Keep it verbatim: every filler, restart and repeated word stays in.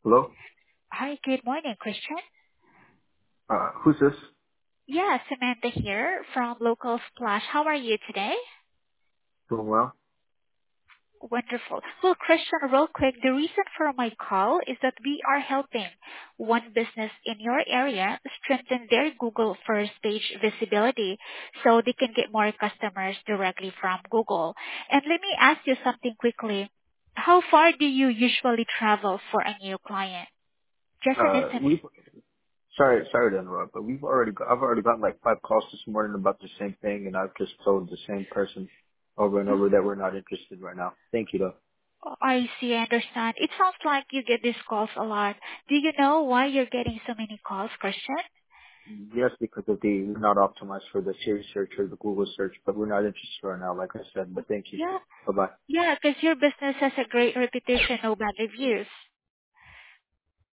Hello? Hi, good morning, Christian. Uh, who's this? Yeah, Samantha here from Local Splash. How are you today? Doing well? Wonderful. Well, Christian, real quick, the reason for my call is that we are helping one business in your area strengthen their Google first page visibility so they can get more customers directly from Google. And let me ask you something quickly. How far do you usually travel for a new client? Just an Uh, estimate. we've, sorry, sorry to interrupt, but we've already, got, I've already gotten like five calls this morning about the same thing, and I've just told the same person over and over that we're not interested right now. Thank you though. I see, I understand. It sounds like you get these calls a lot. Do you know why you're getting so many calls, Christian? Yes, because of the, we're not optimized for the Siri search or the Google search, but we're not interested right now, like I said, but thank you. Yeah, Bye bye. yeah, because your business has a great reputation, no bad reviews.